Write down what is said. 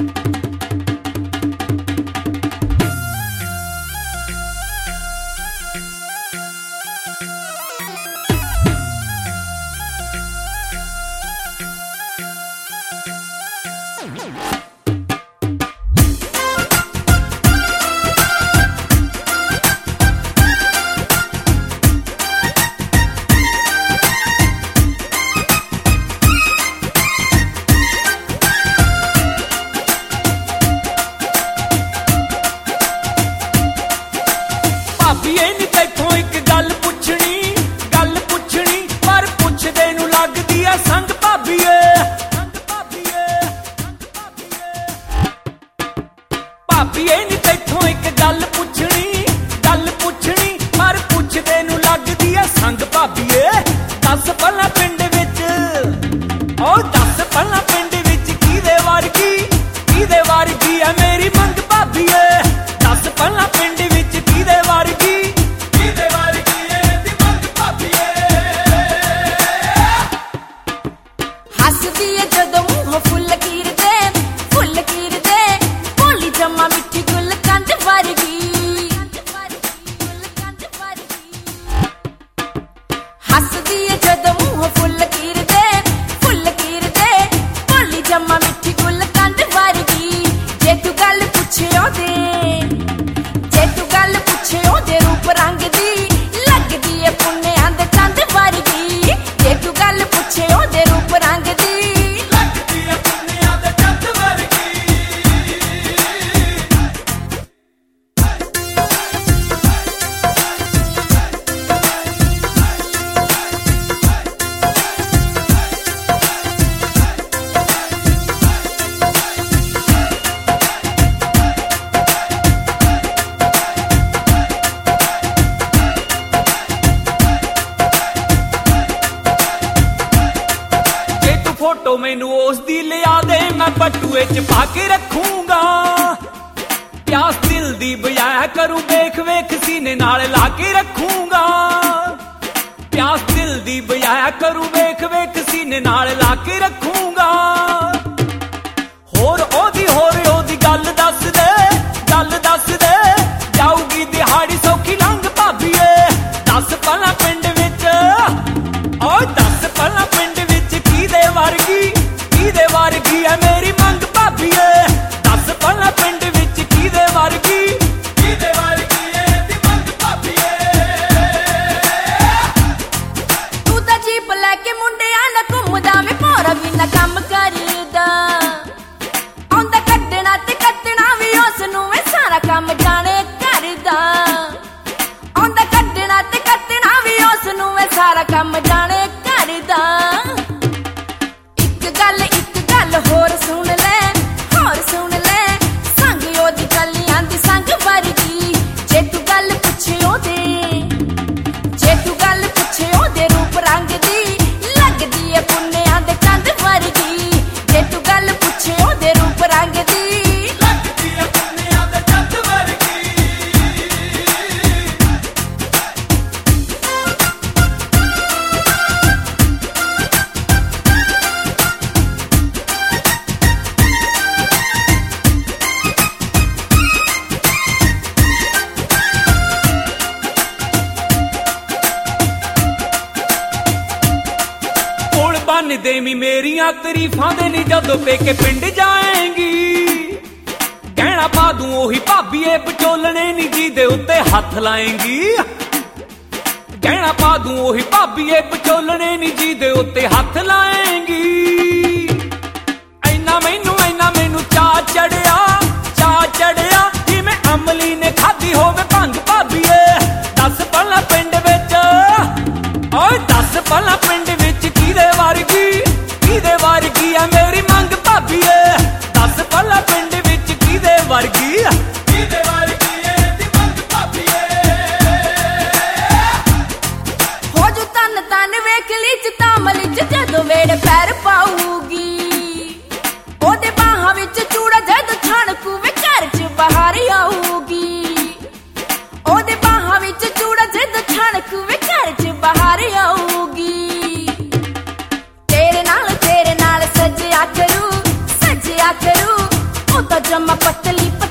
ਭਾਬੀਏ ਨੀ ਤੈਥੋਂ ਇੱਕ ਗੱਲ ਪੁੱਛਣੀ ਪਰ ਪੁੱਛਦੇ ਨੂੰ ਲੱਗਦੀ ਆ ਸੰਗ ਭਾਬੀਏ। ਭਾਬੀਏ ਨੀ ਤੈਥੋਂ ਇੱਕ ਗੱਲ ਪੁੱਛਣੀ ਪਰ ਪੁੱਛਦੇ ਨੂੰ ਲੱਗਦੀ ਆ ਸੰਗ ਭਾਬੀਏ। ਦੱਸ ਪਹਿਲਾਂ ਪਿੰਡ ਵਿੱਚ ਦੱਸ ਪਹਿਲਾਂ ਪਿੰਡ ਵਿੱਚ ਕਿਹਦੇ ਵਰਗੀ ਆ ਮੇਰੀ ਮੰਗ ਭਾਬੀਏ। ਦੱਸ ਪਹਿਲਾਂ ਪਿੰਡ ਵਿੱਚ ਕਿਹਦੇ ਵਰਗੀ ਏ ਦੀ ਮੰਗ ਭਾਬੀਏ। ਹੱਸਦੀ ਏ ਜਦੋਂ ਮੂੰਹੋਂ ਫੁੱਲ ਕੀਰਦੇ ਭੋਲੀ ਜੰਮਾ ਮਿੱਠੀ ਗੁੱਲ ਕੰਦ ਵਰਗੀ। ਹੱਸਦੀ ਏ ਜਦੋਂ ਮੂੰਹੋਂ ਫੁੱਲ ਕੀਰਦੇ ਭੋਲੀ ਜੰਮਾ ਮਿੱਠੀ ਗੁੱਲ ਕੰਦ ਵਰਗੀ। ਜੇ ਤੂੰ ਗੱਲ ਪੁੱਛੇ ਉਹਦੇ ਰੂਪ ਰੰਗ ਦੀ ਲੱਗਦੀ ਏ ਪੁੰਨਿਆਂ ਦੇ ਚੰਦ ਵਰਗੀ। ਜੇ ਤੂੰ ਗੱਲ ਪੁੱਛੇ ਉਹਦੇ ਰੂਪ ਰੰਗ ਦੀ ਲੱਗਦੀ ਏ ਪੁੰਨਿਆਂ ਦੇ ਚੰਦ ਵਰਗੀ। ਫੋਟੋ ਮੈਨੂੰ ਉਸ ਦੀ ਲਿਆ ਦੇ ਮੈਂ ਬਟੂਏ ਚ ਪਾ ਕੇ ਰੱਖੂੰਗਾ। ਪਿਆਸ ਦਿਲ ਦੀ ਬੁਝਾਇਆ ਕਰੂ ਵੇਖ ਸੀਨੇ ਨਾਲ ਲਾ ਕੇ ਰੱਖੂੰਗਾ। ਪਿਆਸ ਦਿਲ ਦੀ ਬੁਝਾਇਆ ਕਰੂ ਵੇਖ ਸੀਨੇ ਨਾਲ ਲਾ ਕੇ ਰੱਖੂੰਗਾ। ਹੋਰ ਉਹਦੀ ਗੱਲ ਦੱਸ ਦੇ ਜਾਊਗੀ ਦਿਹਾੜੀ ਸੌਖੀ ਲੰਘ ਭਾਬੀਏ। ਦੱਸ ਪਹਿਲਾਂ ਪਿੰਡ ਵਿੱਚ ਦੱਸ ਪਹਿਲਾਂ ਪਿੰਡ ਵਿੱਚ ਕਿਹਦੇ ਵਰਗੀ ਐ ਮੇਰੀ ਮੰਗ ਭਾਬੀਏ। ਦੱਸ ਪਹਿਲਾਂ ਪਿੰਡ ਵਿੱਚ ਕਿਹਦੇ ਵਰਗੀ ਏ ਦੀ ਮੰਗ ਭਾਬੀਏ। ਤੂੰ ਤਾਂ ਜੀਪ ਲੈ ਕੇ ਮੁੰਡਿਆਂ ਨਾਲ ਘੁੰਮਦਾ ਵੇ ਭੋਰਾ ਵੀ ਨਾ ਕੰਮ ਕਰਦਾ। ਆਉਂਦਾ ਕੱਢਣਾ ਤੇ ਕੱਟਣਾ ਵੀ ਉਸ ਨੂੰ ਵੇ ਸਾਰਾ ਕੰਮ ਜਾਣੇ ਕਰਦਾ। ਆਉਂਦਾ ਕੱਢਣਾ ਤੇ ਕੱਟਣਾ ਵੀ ਉਸ ਨੂੰ ਵੇ ਸਾਰਾ ਕੰਮ ਜਾਣੇ ਕਰਦਾ। ਇੱਕ ਗੱਲ ਹੋਰ ਸੁਣ ਲੈ ਸੰਗ ਉਹਦੀ ਕਲੀਆਂ ਦੀ ਸੰਗ ਵਰਗੀ। ਜੇ ਤੂੰ ਗੱਲ ਪੁੱਛੇ ਉਹਦੇ ਰੂਪ ਰੰਗ ਦੀ ਲੱਗਦੀ ਏ ਪੁੰਨਿਆਂ ਦੇ ਚੰਦ ਵਰਗੀ। ਜੇ ਤੂੰ ਗੱਲ ਪੁੱਛੇ ਉਹਦੇ ਰੂਪ ਰੰਗ ਦੀ ਲੱਗਦੀ ਏ ਪੁੰਨਿਆਂ ਦੇ ਚੰਦ ਵਰਗੀ। ਬੰਨ ਦੇਵੀਂ ਮੇਰੀਆਂ ਤਾਰੀਫਾਂ ਦੇ ਨੀ ਜਦੋਂ ਪੇਕੇ ਪਿੰਡ ਜਾਏਂਗੀ। ਕਹਿਣਾ ਪਾ ਦੂੰ ਉਹੀ ਭਾਬੀਏ ਵਿਚੋਲਣੇ ਨੀ ਜਿਹਦੇ ਉੱਤੇ ਹੱਥ ਲਾਏਂਗੀ। ਕਹਿਣਾ ਪਾ ਦੂੰ ਉਹੀ ਭਾਬੀਏ ਵਿਚੋਲਣੇ ਨੀ ਜਿਹਦੇ ਉੱਤੇ ਹੱਥ ਲਾਏਂਗੀ। ਇੰਨਾ ਮੈਨੂੰ ਚਾਅ ਚੜਿਆ ਜਿਵੇਂ ਅਮਲੀ ਨੇ ਖਾਧੀ ਹੋਵੇ ਭੰਗ ਭਾਬੀਏ। ਦੱਸ ਪਹਿਲਾਂ ਪਿੰਡ ਵਿੱਚ ਦੱਸ ਪਹਿਲਾਂ ਪਿੰਡ ਵਿੱਚ ਕਿਹਦੇ ਵਰਗੀ ਆ ਮੇਰੀ ਮੰਗ ਭਾਬੀਏ। ਦੱਸ ਪਹਿਲਾਂ ਪਿੰਡ ਵਿੱਚ ਕਿਹਦੇ ਵਰਗੀ ਏ ਦੀ ਮੰਗ ਭਾਬੀਏ। ਹੋ ਜੋ ਤਨ ਵੇਖ ਲਈ ਚ ਤਾਮਲ ਚ ਜਦੋਂ ਵੇੜ ਪੈਰ ਪਾਊਗੀ। ਉਹ ਤਾਂ ਜਮਾ ਪਤਲੀ